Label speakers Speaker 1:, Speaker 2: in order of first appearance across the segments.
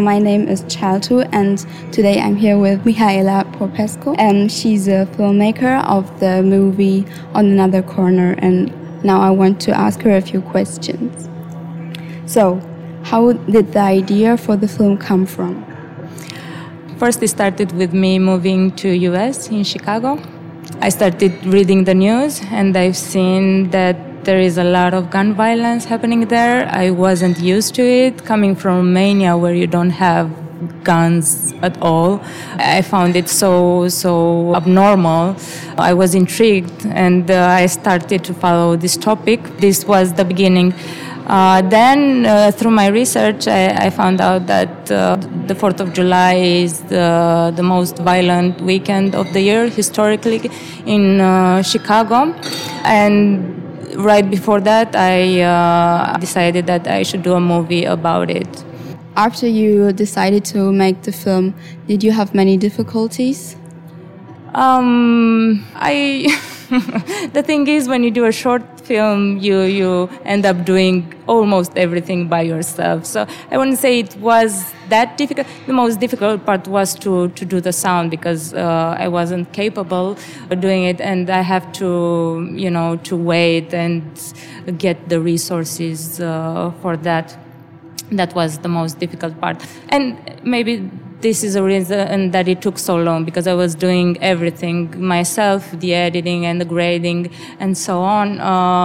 Speaker 1: My name is Chaltu, and today I'm here with Mihaela Popescu, and she's a filmmaker of the movie On Another Corner, and now I want to ask her a few questions. So, how did the idea for the film come from?
Speaker 2: First, it started with me moving to US in Chicago. I started reading the news, and I've seen that there is a lot of gun violence happening there. I wasn't used to it. Coming from Romania, where you don't have guns at all, I found it so abnormal. I was intrigued, and I started to follow this topic. This was the beginning. Then, through my research, I found out that the 4th of July is the most violent weekend of the year, historically, in Chicago. And right before that, I decided that I should do a movie about it.
Speaker 1: After you decided to make the film, did you have many difficulties?
Speaker 2: The thing is, when you do a short film, you end up doing almost everything by yourself. So I wouldn't say it was that difficult. The most difficult part was to do the sound, because I wasn't capable of doing it, and I have to wait and get the resources for that. That was the most difficult part. And maybe this is a reason that it took so long, because I was doing everything myself, the editing and the grading and so on.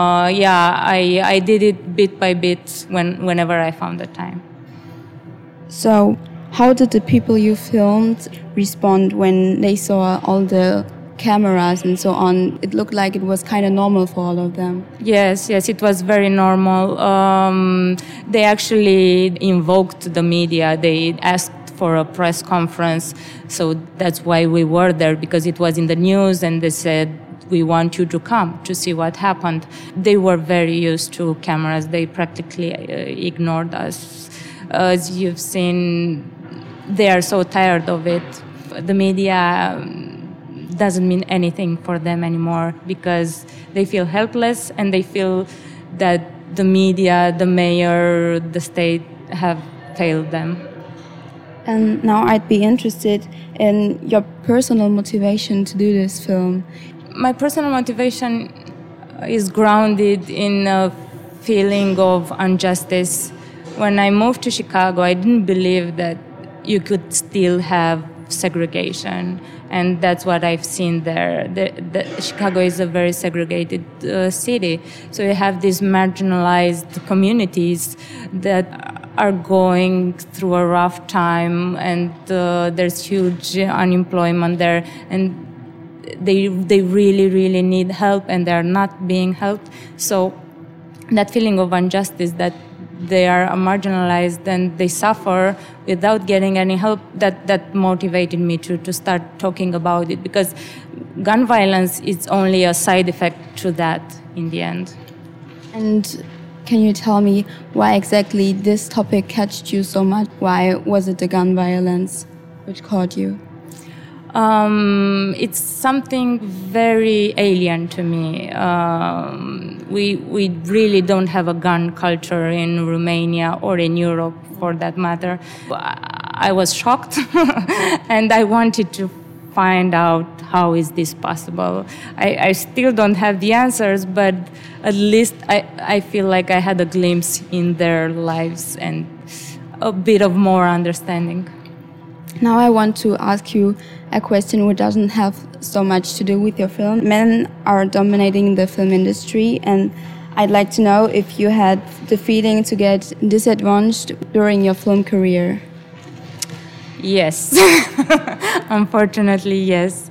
Speaker 2: I did it bit by bit whenever I found the time.
Speaker 1: So, how did the people you filmed respond when they saw all the cameras and so on? It looked like it was kind of normal for all of them.
Speaker 2: Yes, it was very normal. They actually invoked the media. They asked for a press conference, so that's why we were there, because it was in the news, and they said, we want you to come to see what happened. They were very used to cameras. They practically ignored us. As you've seen, they are so tired of it. The media doesn't mean anything for them anymore, because they feel helpless, and they feel that the media, the mayor, the state have failed them.
Speaker 1: And now I'd be interested in your personal motivation to do this film.
Speaker 2: My personal motivation is grounded in a feeling of injustice. When I moved to Chicago, I didn't believe that you could still have segregation, and that's what I've seen there. Chicago is a very segregated city, so you have these marginalized communities that are going through a rough time, and there's huge unemployment there, and they really need help, and they're not being helped. So that feeling of injustice, that they are marginalized and they suffer without getting any help, that motivated me to start talking about it, because gun violence is only a side effect to that in the end.
Speaker 1: And can you tell me why exactly this topic catched you so much? Why was it the gun violence which caught you?
Speaker 2: It's something very alien to me. We really don't have a gun culture in Romania or in Europe, for that matter. I was shocked, and I wanted to find out how is this possible. I still don't have the answers, but at least I feel like I had a glimpse in their lives and a bit of more understanding.
Speaker 1: Now I want to ask you a question which doesn't have so much to do with your film. Men are dominating the film industry, and I'd like to know if you had the feeling to get disadvantaged during your film career.
Speaker 2: Yes. Unfortunately, yes.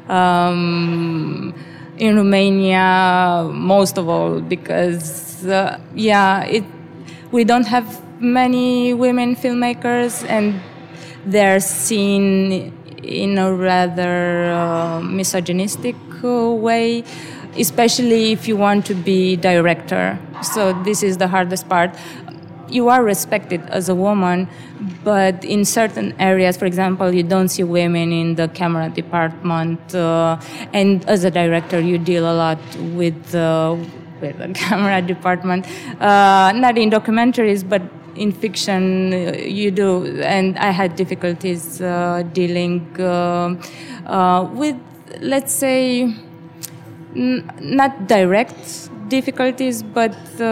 Speaker 2: In Romania, most of all, because we don't have many women filmmakers, and they're seen in a rather misogynistic way, especially if you want to be director. So this is the hardest part. You are respected as a woman, but in certain areas, for example, you don't see women in the camera department, and as a director, you deal a lot with the camera department, not in documentaries, but in fiction you do, and I had difficulties dealing with, let's say, not direct difficulties, but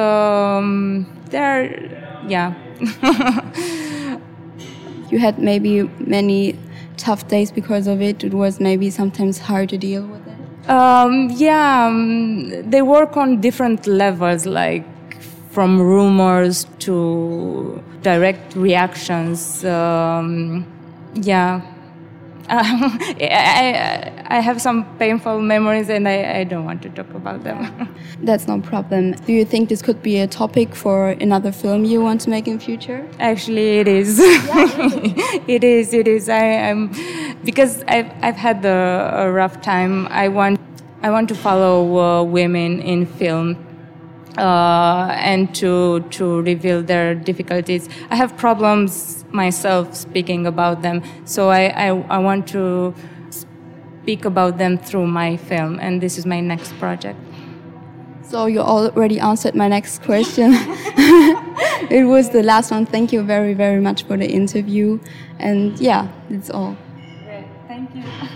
Speaker 2: yeah.
Speaker 1: You had maybe many tough days because of it. It was maybe sometimes hard to deal with it.
Speaker 2: They work on different levels, like from rumors to direct reactions. I have some painful memories, and I don't want to talk about them.
Speaker 1: That's no problem. Do you think this could be a topic for another film you want to make in future?
Speaker 2: Actually, it is. It is. I'm because I've had a rough time. I want to follow women in film. And to reveal their difficulties. I have problems myself speaking about them, so I want to speak about them through my film, and this is my next project.
Speaker 1: So you already answered my next question. It was the last one. Thank you very, very much for the interview, and yeah, that's all.
Speaker 2: Great. Thank you.